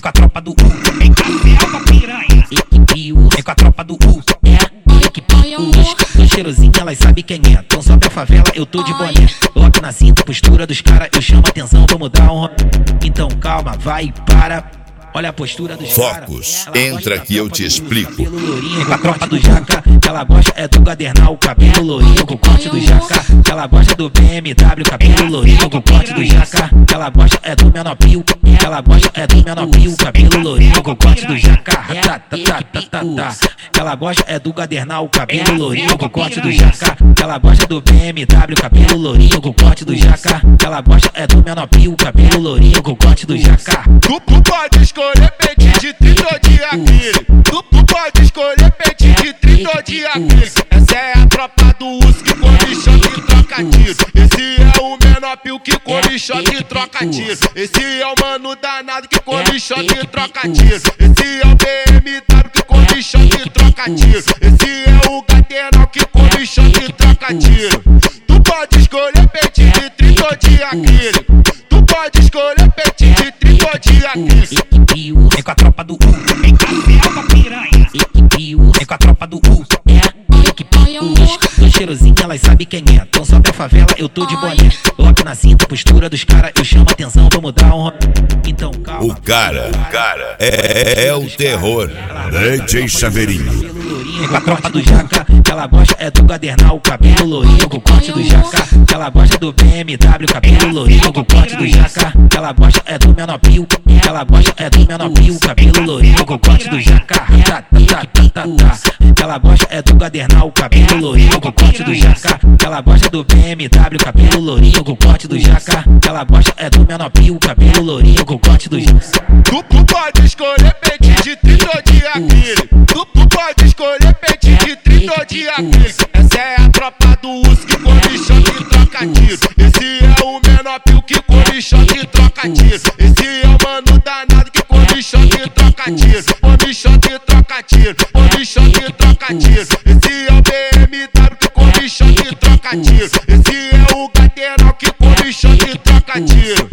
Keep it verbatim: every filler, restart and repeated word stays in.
com a tropa do U, vem com a selva piranha. Equipe U, vem com a tropa do U, é equipe U. Tô cheirosinho, elas sabem quem é. Tão só pra favela, eu tô de boné. Lock na cinta, postura dos caras, eu chamo atenção, vamos dar um. Então calma, vai e para. Olha a postura dos caras. Focus, entra que eu te explico. Cabelo lourinho com a tropa do Jaca. Ela gosta é do Gadernal, cabelo lourinho com o corte do Jaca. Ela gosta do B M W, cabelo lourinho com o corte do Jaca. Ela gosta é do Menopil. Ela gosta é do Menopil, cabelo lourinho com o corte do Jaca. Tá, tá, tá, tá, tá, tá. Ela gosta é do Gadernal, cabelo lourinho com o corte do Jaca. Ela gosta do B M W, cabelo lourinho com o corte do Jaca. Ela gosta é do Menopil, cabelo lourinho com o corte do Jaca. Tu, tu pode escolher pente de trinta ou de acrílico. Tu, tu pode escolher pente de trinta ou de acrílico. Essa é a tropa do U S que come choque e troca tiro. Esse é o Menopil que come choque e troca tiro. Esse é o mano danado que come choque e troca tiro. Esse é o B M W que come choque e troca tiro. Esse é o Gadernal que come choque e troca tiro. Tu pode escolher pente de trinta ou de acrílico. Tu pode escolher pente de trinta ou de acrílico. Equipe U, vem com a tropa do U, vem com a selva piranha. Equipe U, vem com a tropa do U, é equipe U. Tô cheirosinho, elas sabem quem é. Tão só pra favela, eu tô de boné. Lock na cinta, postura dos caras, eu chamo atenção, vamos dar um. Então calma. O cara, o cara é, é, é o terror. D J Chaveirinho. Vem com a tropa do Jaca. Ela gosta é do Gadernal, cabelo lourinho com o corte do Jaca. Ela gosta do B M W, cabelo lourinho com o corte do Jaca. Ela gosta é do Menopil. Ela gosta é do Menopil, cabelo lourinho com o corte do Jaca. Tá, tá, tá, tá, tá, tá. Ela gosta é do Gadernal, cabelo lourinho com o corte do Jaca. Ela gosta do B M W, cabelo lourinho com o corte do Jaca. Ela gosta é do Menopil, cabelo lourinho com o corte do Jaca. Tu, tu pode escolher pente de trinta ou de acrílico. Tu, tu pode escolher pente de trinta ou de acrílico. Essa é a tropa do U S que come choque e troca tiro. Esse é o Menopil que come choque e troca tiro. Esse é o mano danado que come choque e troca tiro. Come choque e troca tiro. Come choque e troca tiro. Esse é o B M W que come choque e troca tiro. Esse é o Gadernal que come choque e troca tiro.